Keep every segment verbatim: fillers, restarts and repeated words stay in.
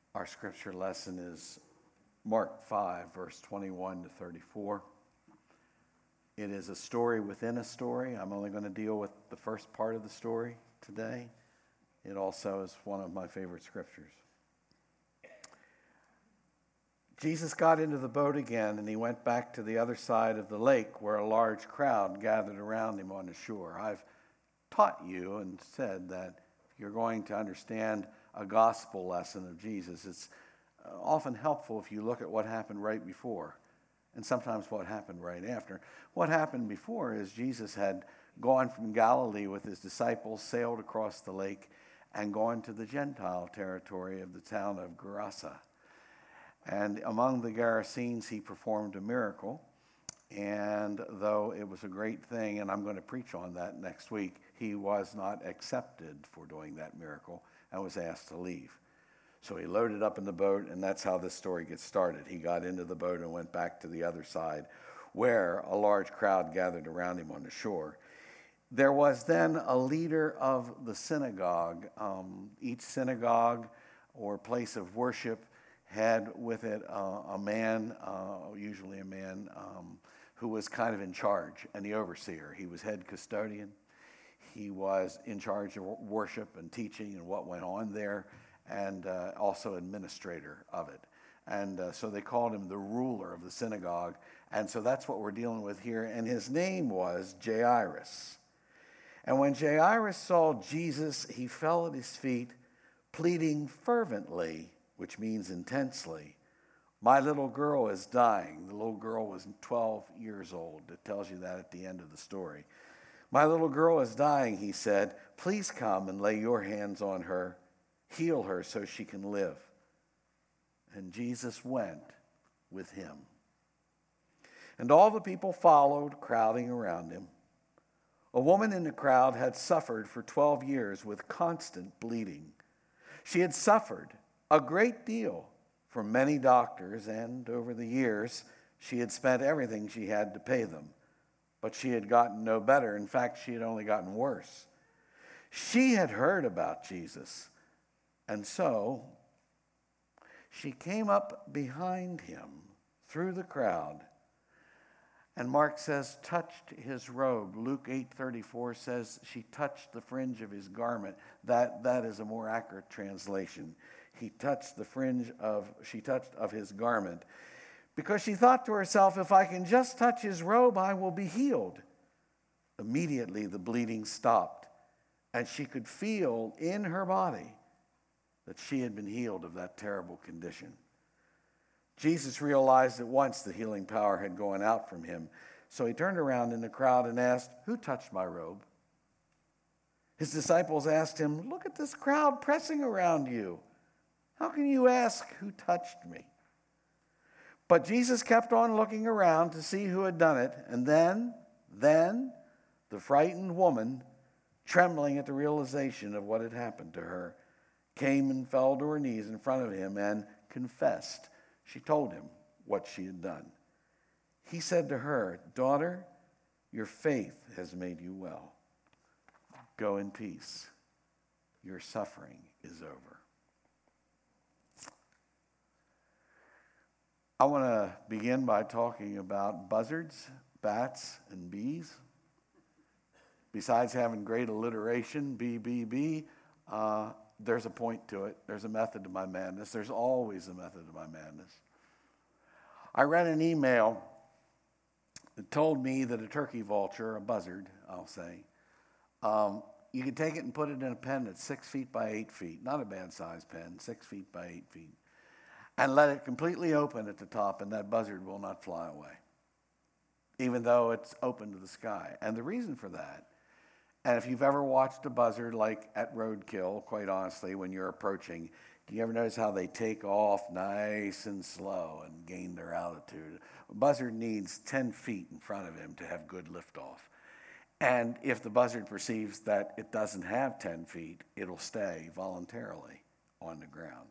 Our scripture lesson is Mark five, verse twenty-one to thirty-four. It is a story within a story. I'm only going to deal with the first part of the story today. It also is one of my favorite scriptures. Jesus got into the boat again, and he went back to the other side of the lake where a large crowd gathered around him on the shore. I've taught you and said that if you're going to understand a gospel lesson of Jesus, it's often helpful if you look at what happened right before and sometimes what happened right after. What happened before is Jesus had gone from Galilee with his disciples, sailed across the lake, and gone to the Gentile territory of the town of Gerasa. And among the Gerasenes, he performed a miracle. And though it was a great thing, and I'm going to preach on that next week, he was not accepted for doing that miracle and was asked to leave. So he loaded up in the boat, and that's how this story gets started. He got into the boat and went back to the other side, where a large crowd gathered around him on the shore. There was then a leader of the synagogue. Um, each synagogue or place of worship had with it uh, a man, uh, usually a man, um, who was kind of in charge, and the overseer. He was head custodian. He was in charge of worship and teaching and what went on there, and uh, also administrator of it. And uh, so they called him the ruler of the synagogue, and so that's what we're dealing with here. And his name was Jairus. And when Jairus saw Jesus, he fell at his feet, pleading fervently, which means intensely, "My little girl is dying." The little girl was twelve years old. It tells you that at the end of the story. "My little girl is dying," he said. "Please come and lay your hands on her. Heal her so she can live." And Jesus went with him. And all the people followed, crowding around him. A woman in the crowd had suffered for twelve years with constant bleeding. She had suffered a great deal from many doctors, and over the years, she had spent everything she had to pay them. But she had gotten no better. In fact, she had only gotten worse. She had heard about Jesus, and so she came up behind him through the crowd, and Mark says, touched his robe. Luke eight thirty-four says she touched the fringe of his garment. That, that is a more accurate translation. He touched the fringe of, she touched of his garment, because she thought to herself, if I can just touch his robe, I will be healed. Immediately the bleeding stopped, and she could feel in her body that she had been healed of that terrible condition. Jesus realized at once the healing power had gone out from him, so he turned around in the crowd and asked, "Who touched my robe?" His disciples asked him, "Look at this crowd pressing around you. How can you ask, 'Who touched me?'" But Jesus kept on looking around to see who had done it, and then, then, the frightened woman, trembling at the realization of what had happened to her, came and fell to her knees in front of him and confessed. She told him what she had done. He said to her, "Daughter, your faith has made you well. Go in peace. Your suffering is over." I want to begin by talking about buzzards, bats, and bees. Besides having great alliteration, B, B, B, uh, there's a point to it. There's a method to my madness. There's always a method to my madness. I read an email that told me that a turkey vulture, a buzzard, I'll say, um, you could take it and put it in a pen that's six feet by eight feet. Not a bad size pen, six feet by eight feet. And let it completely open at the top, and that buzzard will not fly away, even though it's open to the sky. And the reason for that, and if you've ever watched a buzzard like at roadkill, quite honestly, when you're approaching, do you ever notice how they take off nice and slow and gain their altitude? A buzzard needs ten feet in front of him to have good liftoff. And if the buzzard perceives that it doesn't have ten feet, it'll stay voluntarily on the ground.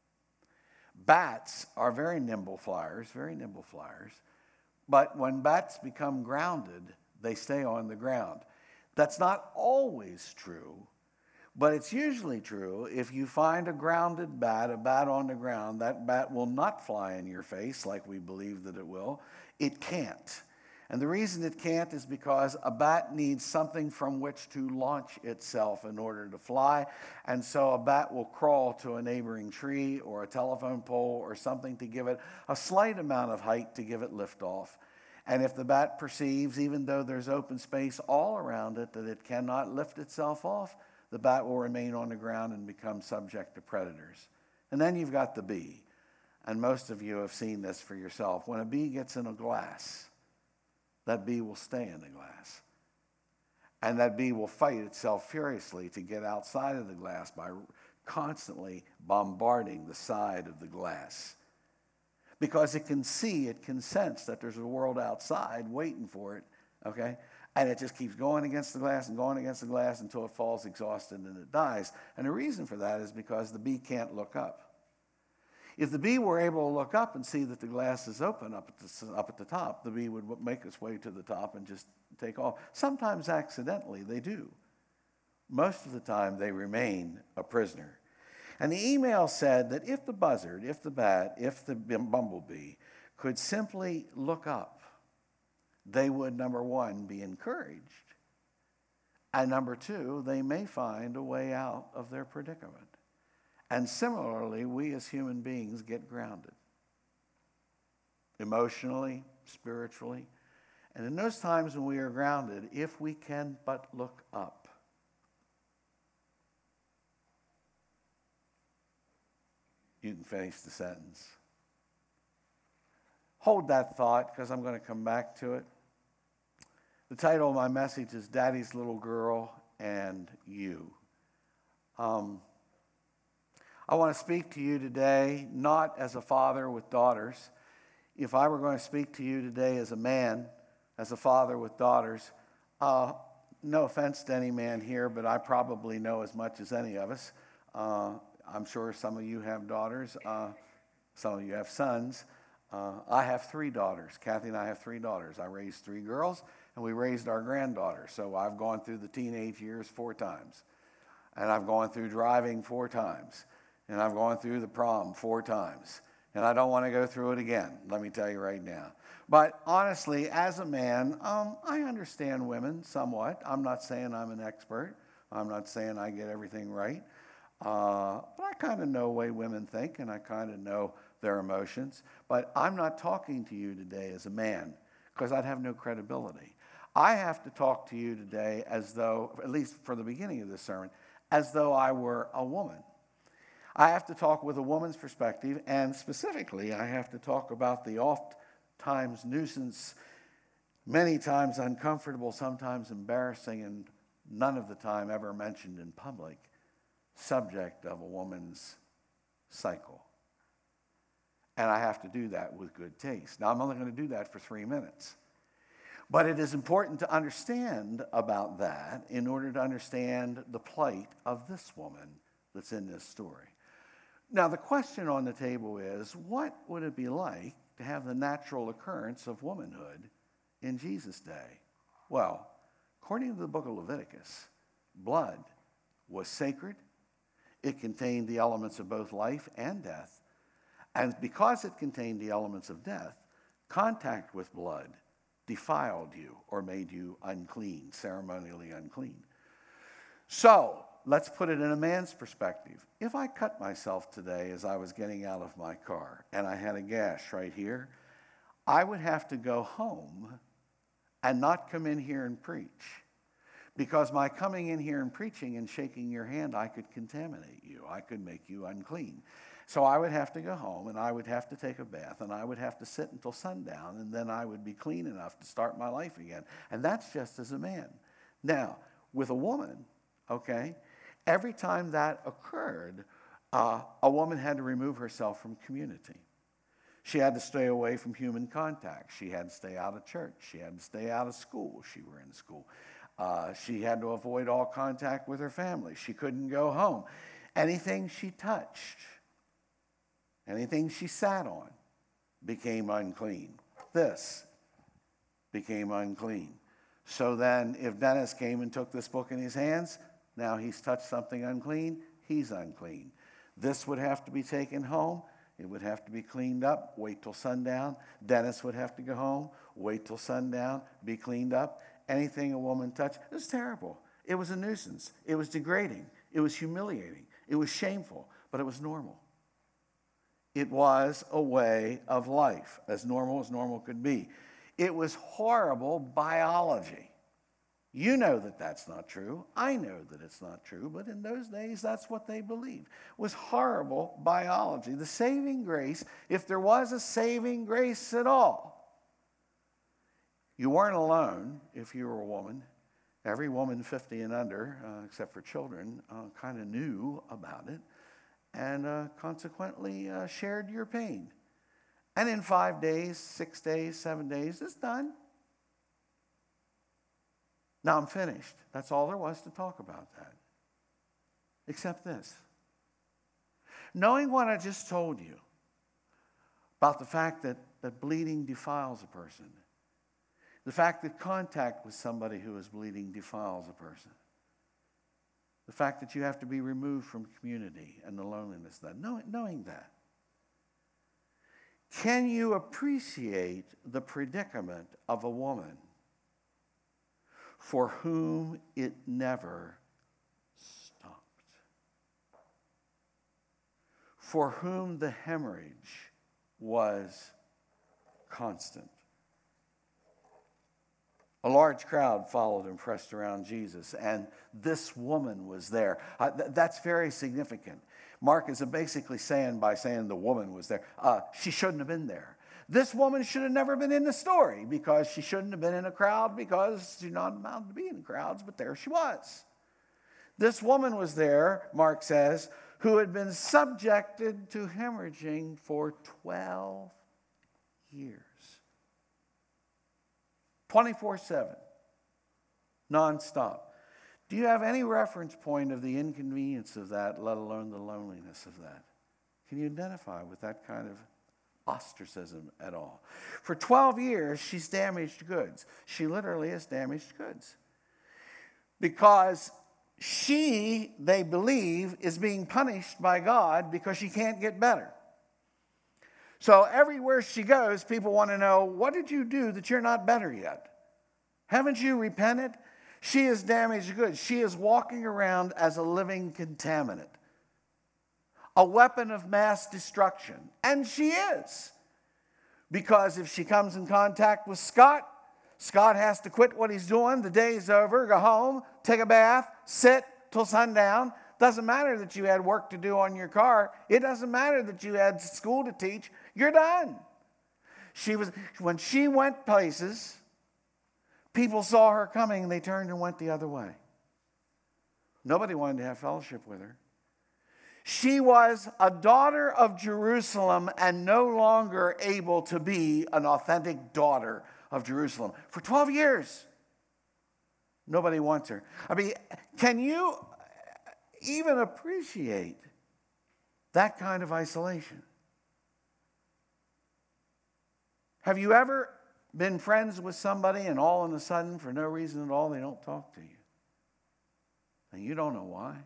Bats are very nimble flyers, very nimble flyers. But when bats become grounded, they stay on the ground. That's not always true, But it's usually true if you find a grounded bat, a bat on the ground, that bat will not fly in your face like we believe that it will. It can't. And the reason it can't is because a bat needs something from which to launch itself in order to fly. And so a bat will crawl to a neighboring tree or a telephone pole or something to give it a slight amount of height to give it liftoff. And if the bat perceives, even though there's open space all around it, that it cannot lift itself off, the bat will remain on the ground and become subject to predators. And then you've got the bee. And most of you have seen this for yourself. When a bee gets in a glass, that bee will stay in the glass. And that bee will fight itself furiously to get outside of the glass by constantly bombarding the side of the glass. Because it can see, it can sense that there's a world outside waiting for it, okay? And it just keeps going against the glass and going against the glass until it falls exhausted and it dies. And the reason for that is because the bee can't look up. If the bee were able to look up and see that the glass is open up at the, up at the top, the bee would make its way to the top and just take off. Sometimes accidentally they do. Most of the time they remain a prisoner. And the email said that if the buzzard, if the bat, if the bumblebee could simply look up, they would, number one, be encouraged. And number two, they may find a way out of their predicament. And similarly, we as human beings get grounded. Emotionally, spiritually. And in those times when we are grounded, if we can but look up, you can finish the sentence. Hold that thought, because I'm going to come back to it. The title of my message is Daddy's Little Girl and You. Um, I want to speak to you today not as a father with daughters. If I were going to speak to you today as a man, as a father with daughters, uh, no offense to any man here, but I probably know as much as any of us. Uh, I'm sure some of you have daughters. Uh, some of you have sons. Uh, I have three daughters. Kathy and I have three daughters. I raised three girls, and we raised our granddaughter. So I've gone through the teenage years four times. And I've gone through driving four times. And I've gone through the prom four times. And I don't want to go through it again, let me tell you right now. But honestly, as a man, um, I understand women somewhat. I'm not saying I'm an expert. I'm not saying I get everything right. Uh, but I kind of know the way women think, and I kind of know their emotions. But I'm not talking to you today as a man, because I'd have no credibility. I have to talk to you today as though, at least for the beginning of this sermon, as though I were a woman. I have to talk with a woman's perspective, and specifically, I have to talk about the oft-times nuisance, many times uncomfortable, sometimes embarrassing, and none of the time ever mentioned in public, subject of a woman's cycle. And I have to do that with good taste. Now, I'm only going to do that for three minutes. But it is important to understand about that in order to understand the plight of this woman that's in this story. Now, the question on the table is, what would it be like to have the natural occurrence of womanhood in Jesus' day? Well, according to the book of Leviticus, blood was sacred. It contained the elements of both life and death. And because it contained the elements of death, contact with blood defiled you or made you unclean, ceremonially unclean. So, let's put it in a man's perspective. If I cut myself today as I was getting out of my car and I had a gash right here, I would have to go home and not come in here and preach. Because my coming in here and preaching and shaking your hand, I could contaminate you. I could make you unclean. So I would have to go home and I would have to take a bath and I would have to sit until sundown, and then I would be clean enough to start my life again. And that's just as a man. Now, with a woman, okay, every time that occurred, uh, a woman had to remove herself from community. She had to stay away from human contact. She had to stay out of church. She had to stay out of school if she were in school. Uh, she had to avoid all contact with her family. She couldn't go home. Anything she touched, anything she sat on, became unclean. This became unclean. So then, if Dennis came and took this book in his hands, Now he's touched something unclean, he's unclean. This would have to be taken home. It would have to be cleaned up, wait till sundown. Dennis would have to go home, wait till sundown, be cleaned up. Anything a woman touched, it was terrible. It was a nuisance. It was degrading. It was humiliating. It was shameful, but it was normal. It was a way of life, as normal as normal could be. It was horrible biology. You know that that's not true. I know that it's not true, but in those days, that's what they believed. It was horrible biology. The saving grace, if there was a saving grace at all, you weren't alone if you were a woman. Every woman fifty and under, uh, except for children, uh, kind of knew about it and uh, consequently uh, shared your pain. And in five days, six days, seven days, it's done. Now I'm finished. That's all there was to talk about that. Except this. Knowing what I just told you about the fact that, that bleeding defiles a person, the fact that contact with somebody who is bleeding defiles a person, the fact that you have to be removed from community and the loneliness, that knowing, knowing that, can you appreciate the predicament of a woman for whom it never stopped? For whom the hemorrhage was constant. A large crowd followed and pressed around Jesus, and this woman was there. Uh, th- that's very significant. Mark is basically saying, by saying the woman was there, uh, she shouldn't have been there. This woman should have never been in the story because she shouldn't have been in a crowd because she's not allowed to be in crowds, but there she was. This woman was there, Mark says, who had been subjected to hemorrhaging for twelve years. twenty-four seven, nonstop. Do you have any reference point of the inconvenience of that, let alone the loneliness of that? Can you identify with that kind of ostracism at all? For twelve years, she's damaged goods. She literally is damaged goods. Because she, they believe, is being punished by God because she can't get better. So everywhere she goes, people want to know, what did you do that you're not better yet? Haven't you repented? She is damaged goods. She is walking around as a living contaminant, a weapon of mass destruction. And she is. Because if she comes in contact with Scott, Scott has to quit what he's doing. The day's over, go home, take a bath, sit till sundown. Doesn't matter that you had work to do on your car. It doesn't matter that you had school to teach. You're done. She was, when she went places, people saw her coming and they turned and went the other way. Nobody wanted to have fellowship with her. She was a daughter of Jerusalem and no longer able to be an authentic daughter of Jerusalem. For twelve years, nobody wants her. I mean, can you even appreciate that kind of isolation? Have you ever been friends with somebody and all of a sudden, for no reason at all, they don't talk to you? And you don't know why?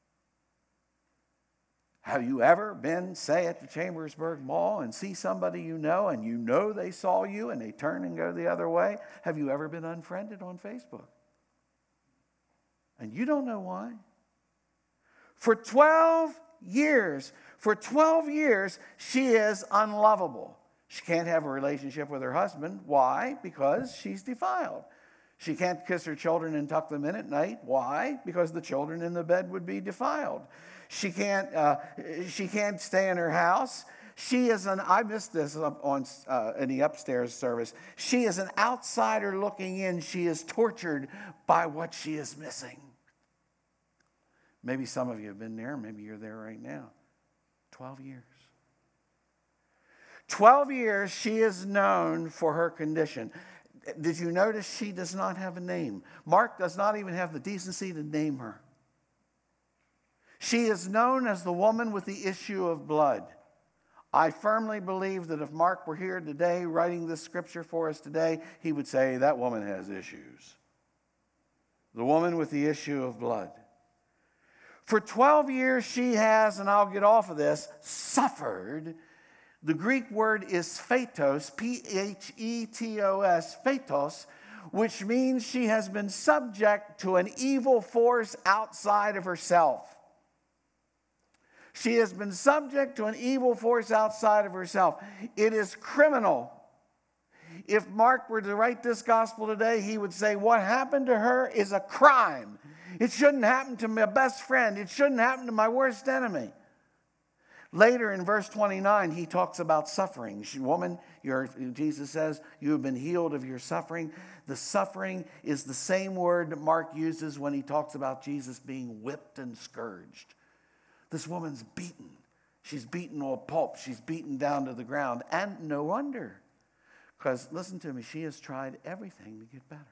Have you ever been, say, at the Chambersburg Mall and see somebody you know and you know they saw you and they turn and go the other way? Have you ever been unfriended on Facebook? And you don't know why? For twelve years, for twelve years, she is unlovable. She can't have a relationship with her husband. Why? Because she's defiled. She can't kiss her children and tuck them in at night. Why? Because the children in the bed would be defiled. She can't, uh, she can't stay in her house. She is an, I missed this on uh, in the upstairs service. She is an outsider looking in. She is tortured by what she is missing. Maybe some of you have been there. Maybe you're there right now. Twelve years. Twelve years she is known for her condition. Did you notice she does not have a name? Mark does not even have the decency to name her. She is known as the woman with the issue of blood. I firmly believe that if Mark were here today writing this scripture for us today, he would say that woman has issues. The woman with the issue of blood. For twelve years she has, and I'll get off of this, suffered. The Greek word is phaetos, P H E T O S, phaetos, which means she has been subject to an evil force outside of herself. She has been subject to an evil force outside of herself. It is criminal. If Mark were to write this gospel today, he would say, what happened to her is a crime. It shouldn't happen to my best friend. It shouldn't happen to my worst enemy. Later in verse twenty-nine, he talks about suffering. She, woman, your, Jesus says, you have been healed of your suffering. The suffering is the same word that Mark uses when he talks about Jesus being whipped and scourged. This woman's beaten. She's beaten to a pulp. She's beaten down to the ground. And no wonder. Because, listen to me, she has tried everything to get better.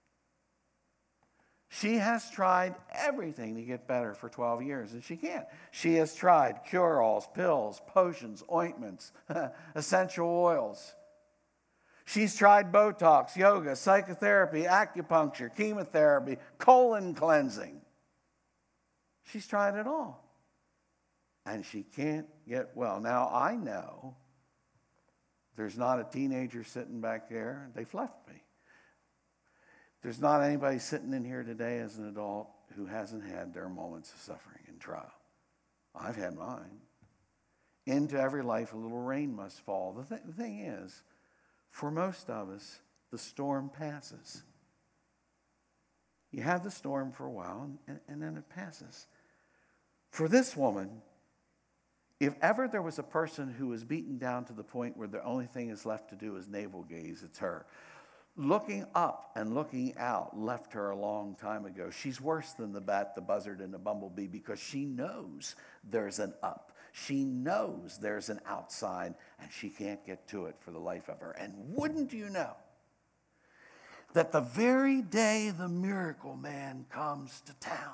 She has tried everything to get better for twelve years, and she can't. She has tried cure-alls, pills, potions, ointments, essential oils. She's tried Botox, yoga, psychotherapy, acupuncture, chemotherapy, colon cleansing. She's tried it all. And she can't get well. Now, I know there's not a teenager sitting back there. They've left me. There's not anybody sitting in here today as an adult who hasn't had their moments of suffering and trial. I've had mine. Into every life a little rain must fall. The, th- the thing is, for most of us, the storm passes. You have the storm for a while, and, and then it passes. For this woman, if ever there was a person who was beaten down to the point where the only thing is left to do is navel gaze, it's her. Looking up and looking out left her a long time ago. She's worse than the bat, the buzzard, and the bumblebee because she knows there's an up. She knows there's an outside, and she can't get to it for the life of her. And wouldn't you know that the very day the miracle man comes to town,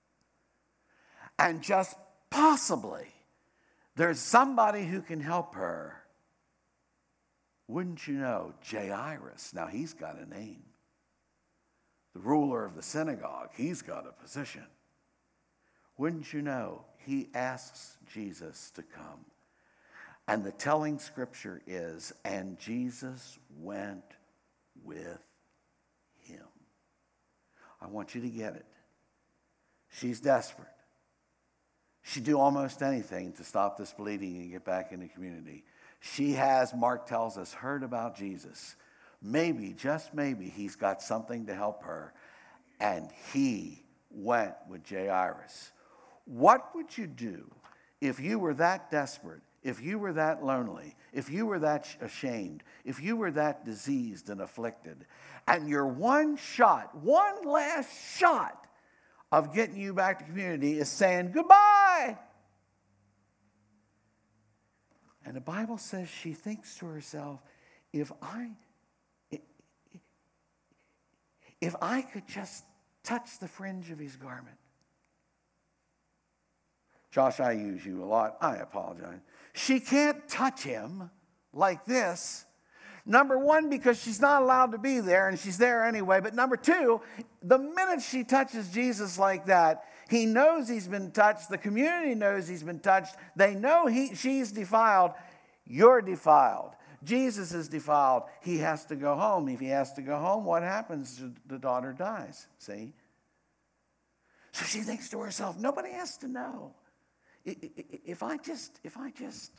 and just possibly there's somebody who can help her, wouldn't you know, Jairus, now he's got a name. The ruler of the synagogue, he's got a position. Wouldn't you know, he asks Jesus to come. And the telling scripture is, and Jesus went with him. I want you to get it. She's desperate. She'd do almost anything to stop this bleeding and get back in the community. She has, Mark tells us, heard about Jesus. Maybe, just maybe, he's got something to help her. And he went with Jairus. What would you do if you were that desperate, if you were that lonely, if you were that ashamed, if you were that diseased and afflicted, and your one shot, one last shot of getting you back to community is saying goodbye? And the Bible says she thinks to herself, if I, if I could just touch the fringe of his garment. Josh, I use you a lot. I apologize. She can't touch him like this. Number one, because she's not allowed to be there, and she's there anyway. But number two, the minute she touches Jesus like that, he knows he's been touched. The community knows he's been touched. They know he, she's defiled. You're defiled. Jesus is defiled. He has to go home. If he has to go home, what happens? The daughter dies. See? So she thinks to herself, nobody has to know. If I just, if I just.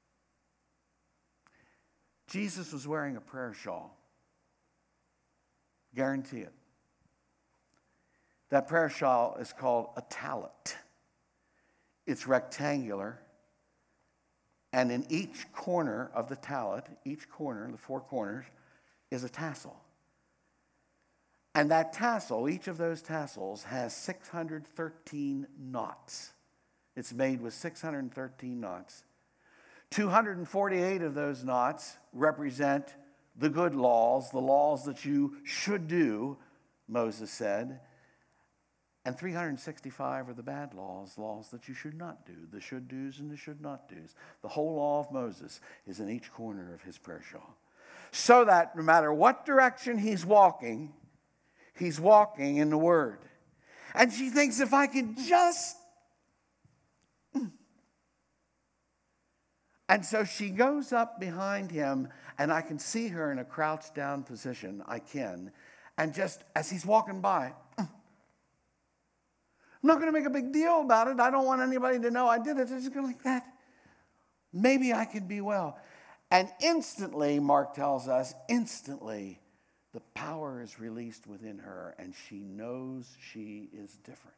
Jesus was wearing a prayer shawl. Guarantee it. That prayer shawl is called a tallit. It's rectangular. And in each corner of the tallit, each corner, the four corners, is a tassel. And that tassel, each of those tassels, has six hundred thirteen knots. It's made with six hundred thirteen knots. two hundred forty-eight of those knots represent the good laws, the laws that you should do, Moses said. And three hundred sixty-five are the bad laws, laws that you should not do, the should do's and the should not do's. The whole law of Moses is in each corner of his prayer shawl. So that no matter what direction he's walking, he's walking in the Word. And she thinks, if I could just And so she goes up behind him, and I can see her in a crouched down position. I can. And just as he's walking by, I'm not going to make a big deal about it. I don't want anybody to know I did it. Just go like that. Maybe I can be well. And instantly, Mark tells us, instantly, the power is released within her, and she knows she is different.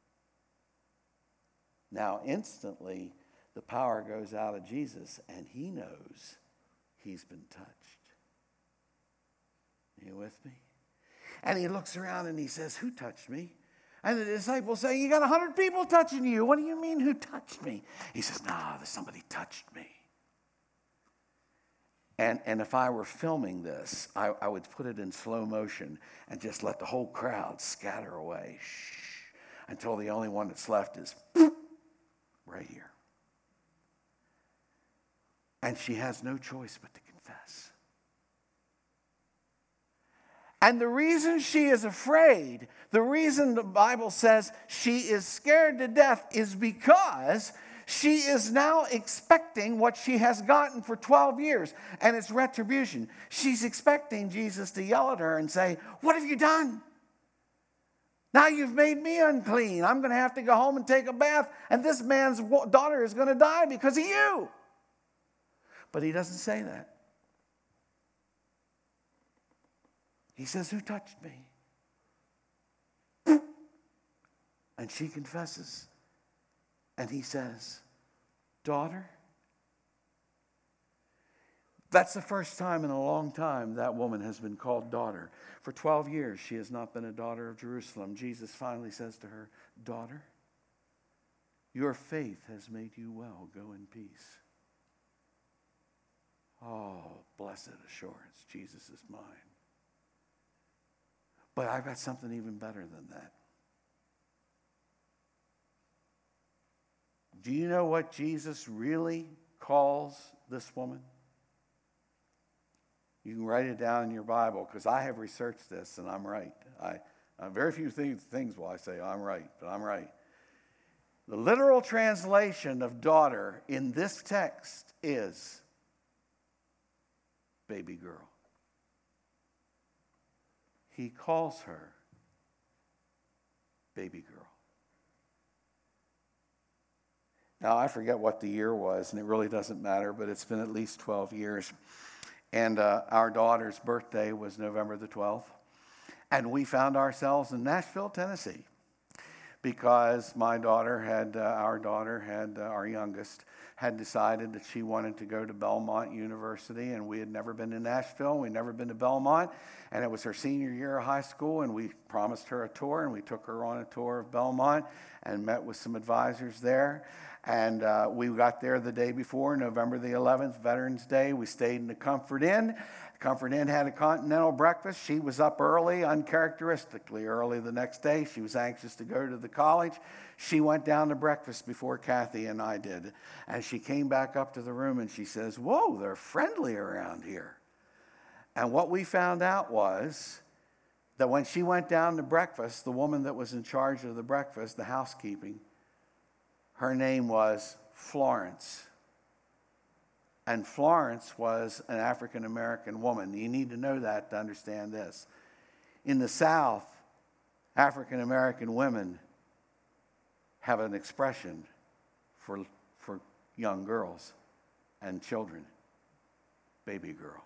Now, instantly, the power goes out of Jesus, and he knows he's been touched. Are you with me? And he looks around and he says, who touched me? And the disciples say, you got a hundred people touching you. What do you mean, who touched me? He says, no, somebody touched me. And, and if I were filming this, I, I would put it in slow motion and just let the whole crowd scatter away. Shh, until the only one that's left is right here. And she has no choice but to confess. And the reason she is afraid, the reason the Bible says she is scared to death is because she is now expecting what she has gotten for twelve years, and it's retribution. She's expecting Jesus to yell at her and say, what have you done? Now you've made me unclean. I'm going to have to go home and take a bath, and this man's daughter is going to die because of you. But he doesn't say that. He says, who touched me? And she confesses. And he says, daughter. That's the first time in a long time that woman has been called daughter. For twelve years, she has not been a daughter of Jerusalem. Jesus finally says to her, daughter, your faith has made you well. Go in peace. Oh, blessed assurance, Jesus is mine. But I've got something even better than that. Do you know what Jesus really calls this woman? You can write it down in your Bible, because I have researched this and I'm right. I uh, very few things, things will I say I'm right, but I'm right. The literal translation of daughter in this text is baby girl. He calls her baby girl. Now, I forget what the year was, and it really doesn't matter, but it's been at least twelve years. And uh, our daughter's birthday was November the twelfth. And we found ourselves in Nashville, Tennessee, because my daughter had, uh, our daughter had, uh, our youngest, had decided that she wanted to go to Belmont University, and we had never been to Nashville, we'd never been to Belmont, and it was her senior year of high school, and we promised her a tour, and we took her on a tour of Belmont and met with some advisors there. And uh, we got there the day before, November the eleventh, Veterans Day. We stayed in the Comfort Inn. The Comfort Inn had a continental breakfast. She was up early, uncharacteristically early the next day. She was anxious to go to the college. She went down to breakfast before Kathy and I did. And she came back up to the room and she says, whoa, they're friendly around here. And what we found out was that when she went down to breakfast, the woman that was in charge of the breakfast, the housekeeping, her name was Florence. And Florence was an African-American woman. You need to know that to understand this. In the South, African-American women have an expression for, for young girls and children, baby girl.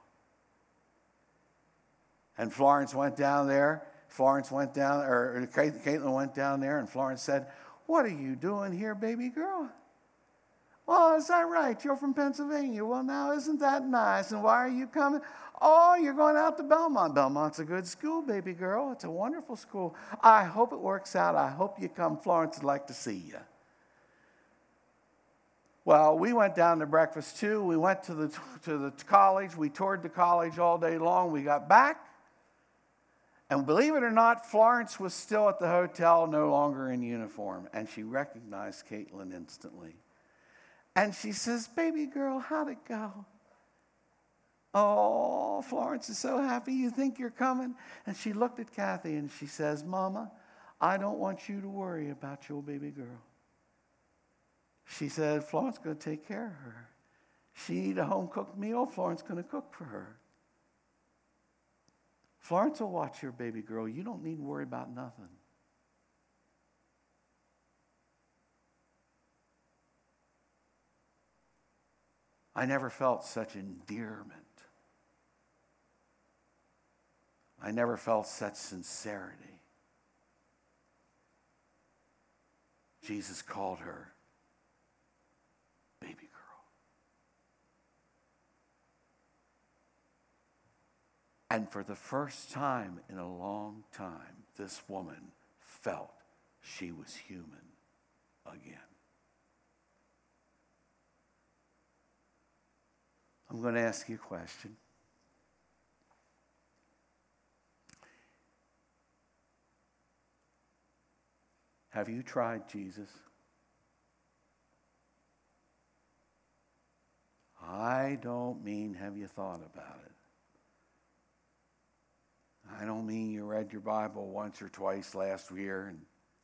And Florence went down there. Florence went down, or Caitlin went down there, and Florence said, what are you doing here, baby girl? Oh, is that right? You're from Pennsylvania. Well, now, isn't that nice? And why are you coming? Oh, you're going out to Belmont. Belmont's a good school, baby girl. It's a wonderful school. I hope it works out. I hope you come. Florence would like to see you. Well, we went down to breakfast, too. We went to the, to the college. We toured the college all day long. We got back. And believe it or not, Florence was still at the hotel, no longer in uniform. And she recognized Caitlin instantly. And she says, baby girl, how'd it go? Oh, Florence is so happy. You think you're coming? And she looked at Kathy and she says, Mama, I don't want you to worry about your baby girl. She said, Florence is going to take care of her. She need a home-cooked meal, Florence going to cook for her. Florence will watch your baby girl. You don't need to worry about nothing. I never felt such endearment. I never felt such sincerity. Jesus called her baby girl. And for the first time in a long time, this woman felt she was human again. I'm going to ask you a question. Have you tried Jesus? I don't mean have you thought about it. I don't mean you read your Bible once or twice last year. And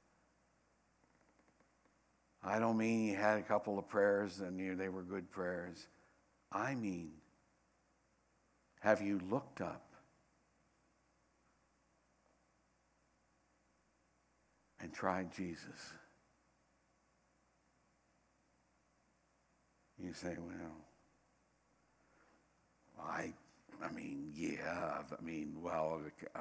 I don't mean you had a couple of prayers and you, they were good prayers. I mean, have you looked up and tried Jesus? You say, well, I, I mean, yeah, I mean, well, um,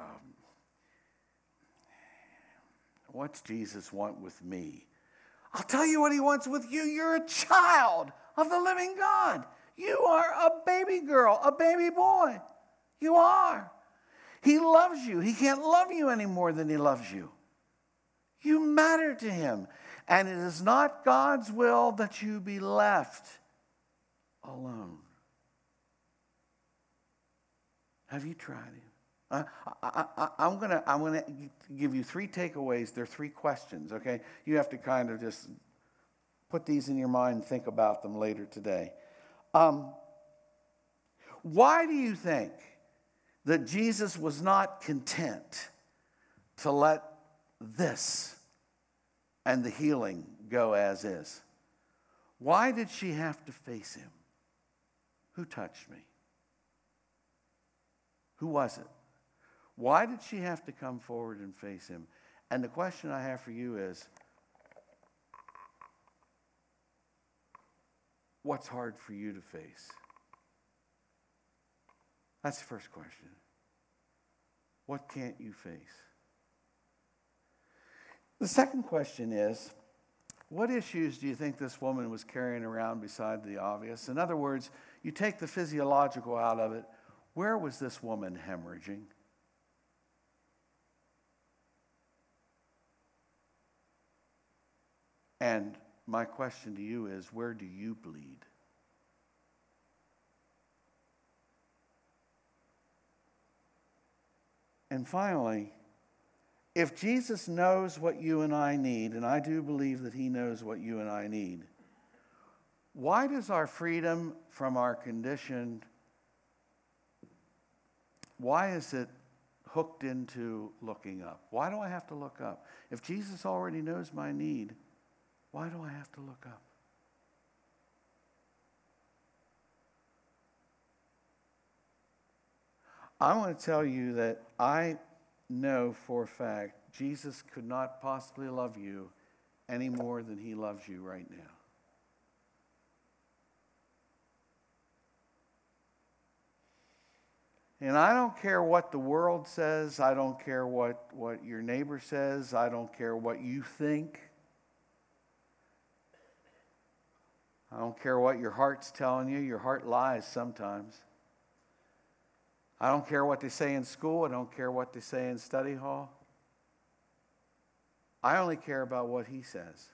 what's Jesus want with me? I'll tell you what he wants with you. You're a child of the living God. You are a baby girl, a baby boy. You are. He loves you. He can't love you any more than he loves you. You matter to him. And it is not God's will that you be left alone. Have you tried him? Uh, I, I, I'm going to I'm gonna give you three takeaways. They're three questions, okay? You have to kind of just put these in your mind and think about them later today. Um, why do you think that Jesus was not content to let this and the healing go as is? Why did she have to face him? Who touched me? Who was it? Why did she have to come forward and face him? And the question I have for you is, what's hard for you to face? That's the first question. What can't you face? The second question is, what issues do you think this woman was carrying around beside the obvious? In other words, you take the physiological out of it, where was this woman hemorrhaging? And my question to you is, where do you bleed? And finally, if Jesus knows what you and I need, and I do believe that he knows what you and I need, why does our freedom from our condition, why is it hooked into looking up? Why do I have to look up? If Jesus already knows my need, why do I have to look up? I want to tell you that I know for a fact Jesus could not possibly love you any more than he loves you right now. And I don't care what the world says. I don't care what, what your neighbor says. I don't care what you think. I don't care what your heart's telling you. Your heart lies sometimes. I don't care what they say in school. I don't care what they say in study hall. I only care about what he says.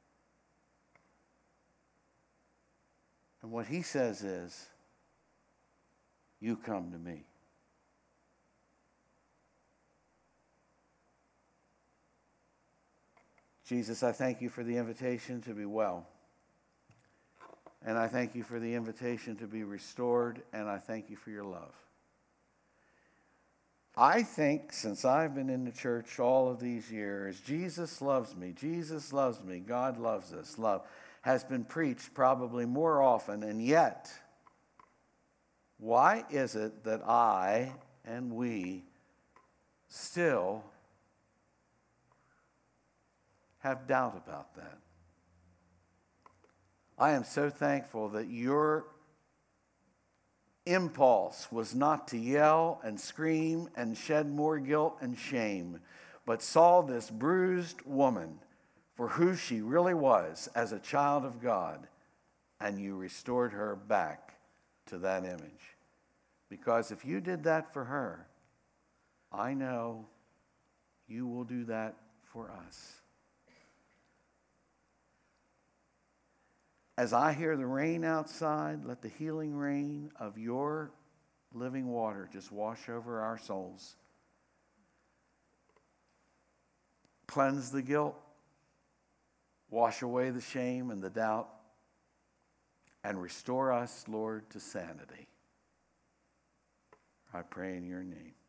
And what he says is, you come to me. Jesus, I thank you for the invitation to be well. And I thank you for the invitation to be restored. And I thank you for your love. I think since I've been in the church all of these years, Jesus loves me, Jesus loves me, God loves us, love has been preached probably more often, and yet Why is it that I and we still have doubt about that? I am so thankful that your impulse was not to yell and scream and shed more guilt and shame, but saw this bruised woman for who she really was as a child of God, and you restored her back to that image. Because if you did that for her, I know you will do that for us. As I hear the rain outside, let the healing rain of your living water just wash over our souls. Cleanse the guilt, wash away the shame and the doubt, and restore us, Lord, to sanity. I pray in your name.